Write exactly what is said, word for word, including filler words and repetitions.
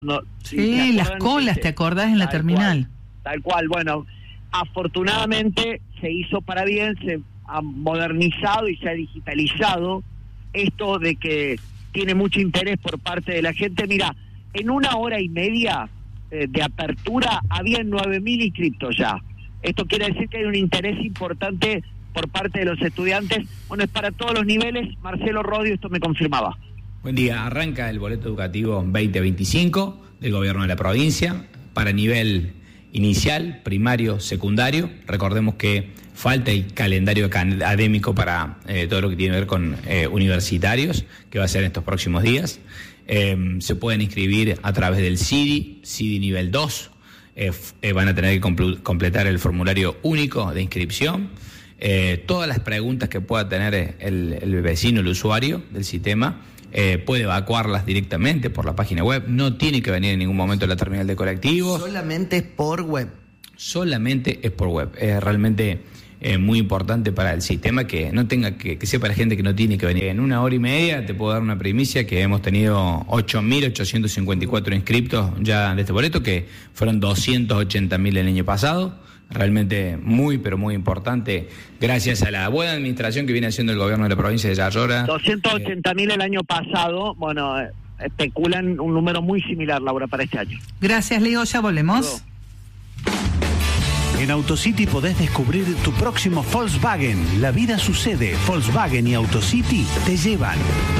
No, sí, las colas, ¿te acordás en la tal terminal? Cual, tal cual, bueno, afortunadamente se hizo para bien, se ha modernizado y se ha digitalizado esto de que tiene mucho interés por parte de la gente. Mira, en una hora y media eh, de apertura había nueve mil inscriptos ya. Esto quiere decir que hay un interés importante por parte de los estudiantes. Bueno, es para todos los niveles. Marcelo Rodio esto me confirmaba. Buen día, arranca el boleto educativo veinte veinticinco del gobierno de la provincia para nivel inicial, primario, secundario. Recordemos que falta el calendario académico para eh, todo lo que tiene que ver con eh, universitarios, que va a ser en estos próximos días. Eh, se pueden inscribir a través del C I D I, C I D I nivel dos, eh, eh, van a tener que compl- completar el formulario único de inscripción. Eh, todas las preguntas que pueda tener el, el vecino, el usuario del sistema, Eh, puede evacuarlas directamente por la página web, no tiene que venir en ningún momento a la terminal de colectivos. ¿Solamente es por web? Solamente es por web. Es realmente eh, muy importante para el sistema que no tenga que, que sepa la gente que no tiene que venir. En una hora y media te puedo dar una primicia que hemos tenido ocho mil ochocientos cincuenta y cuatro inscriptos ya de este boleto, que fueron doscientos ochenta mil el año pasado. Realmente muy, pero muy importante, gracias a la buena administración que viene haciendo el gobierno de la provincia de Yayora. doscientos ochenta mil eh, el año pasado, bueno, eh, especulan un número muy similar, Laura, para este año. Gracias, Leo, ya volvemos. En AutoCity podés descubrir tu próximo Volkswagen. La vida sucede. Volkswagen y AutoCity te llevan.